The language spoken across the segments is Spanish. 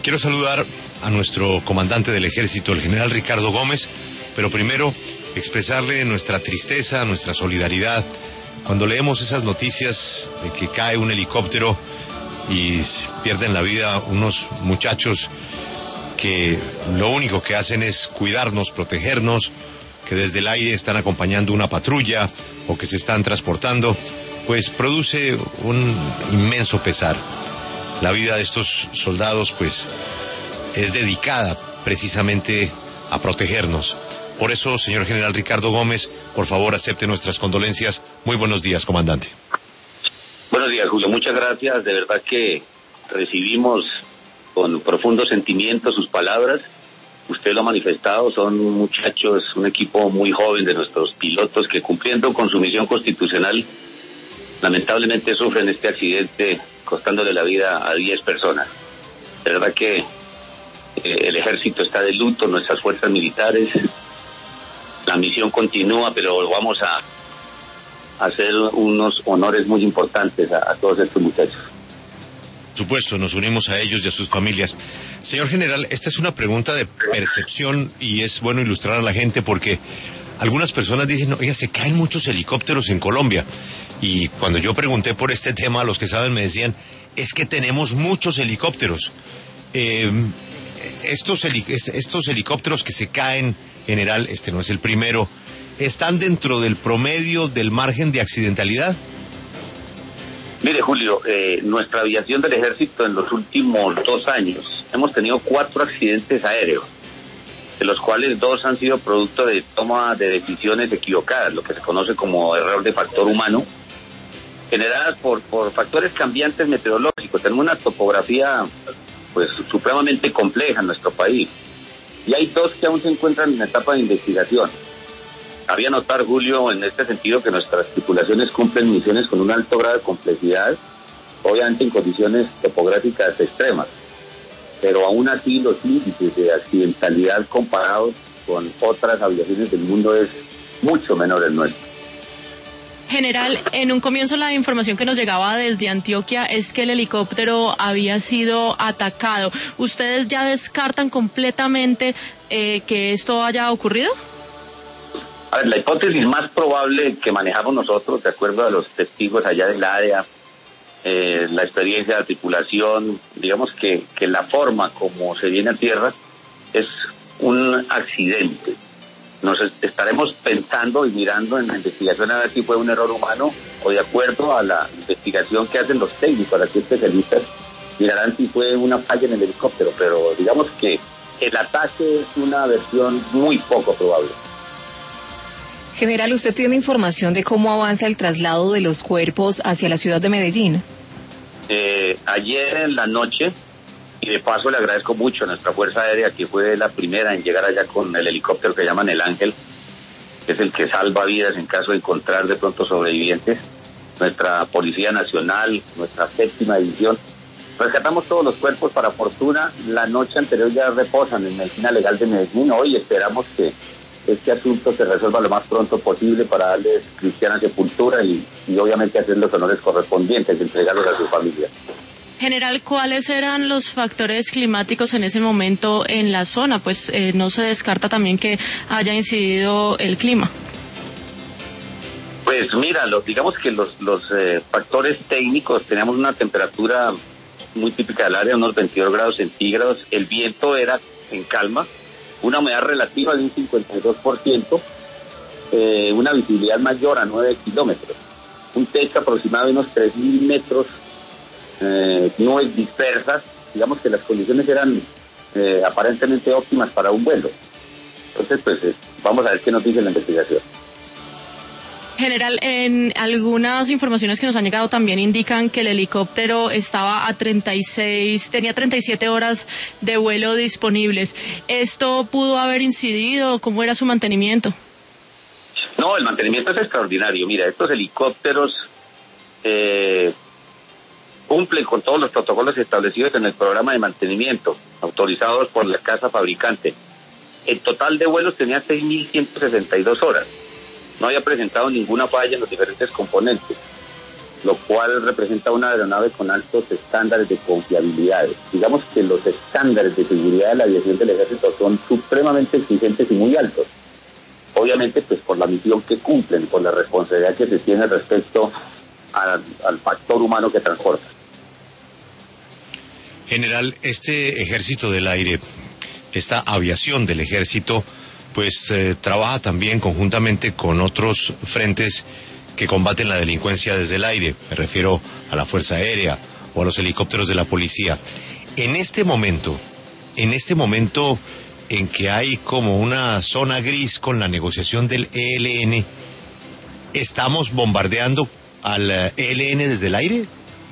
Quiero saludar a nuestro comandante del ejército, el general Ricardo Gómez, pero primero expresarle nuestra tristeza, nuestra solidaridad, cuando leemos esas noticias de que cae un helicóptero y pierden la vida unos muchachos que lo único que hacen es cuidarnos, protegernos, que desde el aire están acompañando una patrulla o que se están transportando, pues produce un inmenso pesar. La vida de estos soldados, pues, es dedicada precisamente a protegernos. Por eso, señor general Ricardo Gómez, por favor, acepte nuestras condolencias. Muy buenos días, comandante. Buenos días, Julio. Muchas gracias. De verdad que recibimos con profundo sentimiento sus palabras. Usted lo ha manifestado, son muchachos, un equipo muy joven de nuestros pilotos que, cumpliendo con su misión constitucional, lamentablemente sufren este accidente costándole la vida a 10 personas. De verdad que el ejército está de luto, nuestras fuerzas militares, la misión continúa, pero vamos a hacer unos honores muy importantes a todos estos muchachos. Por supuesto, nos unimos a ellos y a sus familias. Señor general, esta es una pregunta de percepción y es bueno ilustrar a la gente porque algunas personas dicen, oiga, se caen muchos helicópteros en Colombia. Y cuando yo pregunté por este tema, los que saben me decían, es que tenemos muchos helicópteros. Estos helicópteros que se caen, general, este no es el primero, ¿están dentro del promedio del margen de accidentalidad? Mire, Julio, nuestra aviación del ejército en los últimos 2 años hemos tenido 4 accidentes aéreos, de los cuales 2 han sido producto de toma de decisiones equivocadas, lo que se conoce como error de factor humano, generadas por factores cambiantes meteorológicos. Tenemos una topografía pues supremamente compleja en nuestro país y hay 2 que aún se encuentran en etapa de investigación. Había notar, Julio, en este sentido que nuestras tripulaciones cumplen misiones con un alto grado de complejidad, obviamente en condiciones topográficas extremas, pero aún así los índices de accidentalidad comparados con otras aviaciones del mundo es mucho menor el nuestro. General, en un comienzo la información que nos llegaba desde Antioquia es que el helicóptero había sido atacado. ¿Ustedes ya descartan completamente que esto haya ocurrido? A ver, la hipótesis más probable que manejamos nosotros, de acuerdo a los testigos allá del área, la experiencia de la tripulación, digamos que la forma como se viene a tierra es un accidente. Nos estaremos pensando y mirando en la investigación a ver si fue un error humano o de acuerdo a la investigación que hacen los técnicos, aquí especialistas, mirarán si fue una falla en el helicóptero, pero digamos que el ataque es una versión muy poco probable. General, ¿usted tiene información de cómo avanza el traslado de los cuerpos hacia la ciudad de Medellín? Ayer en la noche, y de paso le agradezco mucho a nuestra Fuerza Aérea, que fue la primera en llegar allá con el helicóptero que llaman el Ángel, que es el que salva vidas en caso de encontrar de pronto sobrevivientes. Nuestra Policía Nacional, nuestra 7ª División, rescatamos todos los cuerpos. Para fortuna, la noche anterior ya reposan en Medicina Legal de Medellín. Hoy esperamos que este asunto se resuelva lo más pronto posible para darles cristiana sepultura y obviamente hacer los honores correspondientes, entregarlos a su familia. General, ¿cuáles eran los factores climáticos en ese momento en la zona? Pues no se descarta también que haya incidido el clima. Pues mira, digamos que los factores técnicos, teníamos una temperatura muy típica del área, unos 22 grados centígrados, el viento era en calma, una humedad relativa de un 52%, una visibilidad mayor a 9 kilómetros, un techo aproximado de unos 3.000 metros, nubes dispersas. Digamos que las condiciones eran aparentemente óptimas para un vuelo. Entonces, pues vamos a ver qué nos dice la investigación. General, en algunas informaciones que nos han llegado también indican que el helicóptero estaba tenía 37 horas de vuelo disponibles. ¿Esto pudo haber incidido? ¿Cómo era su mantenimiento? No, el mantenimiento es extraordinario. Mira, estos helicópteros cumplen con todos los protocolos establecidos en el programa de mantenimiento, autorizados por la casa fabricante. El total de vuelos tenía 6.162 horas. No había presentado ninguna falla en los diferentes componentes. lo cual representa una aeronave con altos estándares de confiabilidad. Digamos que los estándares de seguridad de la aviación del Ejército son supremamente exigentes y muy altos. Obviamente, pues por la misión que cumplen, por la responsabilidad que se tiene respecto al factor humano que transporta. General, este Ejército del Aire, esta aviación del Ejército, pues trabaja también conjuntamente con otros frentes que combaten la delincuencia desde el aire. Me refiero a la Fuerza Aérea o a los helicópteros de la policía. En este momento en que hay como una zona gris con la negociación del ELN, ¿estamos bombardeando al ELN desde el aire?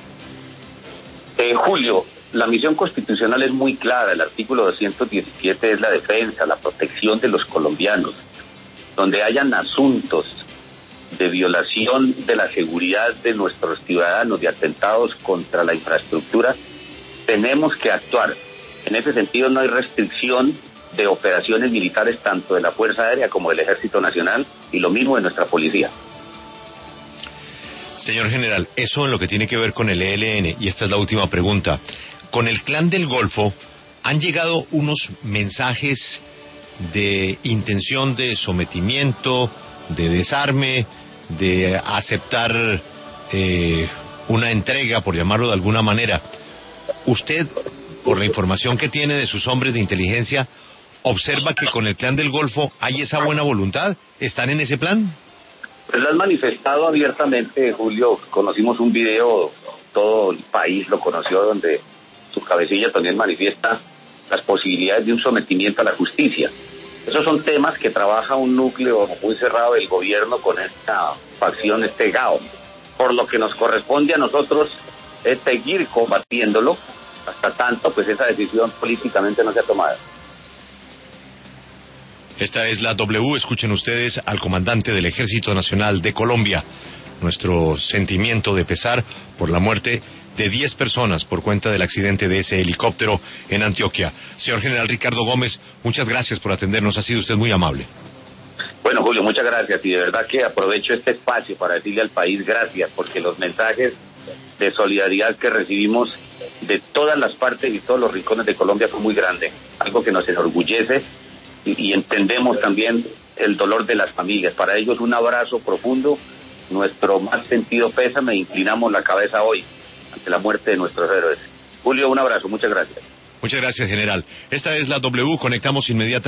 Julio, la misión constitucional es muy clara. El artículo 217 es la defensa, la protección de los colombianos. Donde hayan asuntos de violación de la seguridad de nuestros ciudadanos, de atentados contra la infraestructura, tenemos que actuar. En ese sentido no hay restricción de operaciones militares tanto de la Fuerza Aérea como del Ejército Nacional, y lo mismo de nuestra policía. Señor General, eso en lo que tiene que ver con el ELN, y esta es la última pregunta. Con el Clan del Golfo han llegado unos mensajes de intención de sometimiento, de desarme, de aceptar una entrega, por llamarlo de alguna manera. ¿Usted, por la información que tiene de sus hombres de inteligencia, observa que con el Clan del Golfo hay esa buena voluntad? ¿Están en ese plan? Pues lo han manifestado abiertamente, Julio. Conocimos un video, todo el país lo conoció, donde su cabecilla también manifiesta las posibilidades de un sometimiento a la justicia. Esos son temas que trabaja un núcleo muy cerrado del gobierno con esta facción, este GAO. Por lo que nos corresponde a nosotros es seguir combatiéndolo hasta tanto pues esa decisión políticamente no se ha tomado. Esta es la W. Escuchen ustedes al comandante del Ejército Nacional de Colombia. Nuestro sentimiento de pesar por la muerte de 10 personas por cuenta del accidente de ese helicóptero en Antioquia. Señor General Ricardo Gómez, muchas gracias por atendernos. Ha sido usted muy amable. Bueno, Julio, muchas gracias. Y de verdad que aprovecho este espacio para decirle al país gracias, porque los mensajes de solidaridad que recibimos de todas las partes y todos los rincones de Colombia fue muy grande. Algo que nos enorgullece. Y entendemos también el dolor de las familias. Para ellos un abrazo profundo, nuestro más sentido pésame, inclinamos la cabeza hoy ante la muerte de nuestros héroes. Julio, un abrazo, muchas gracias. Muchas gracias, general. Esta es la W, conectamos inmediatamente.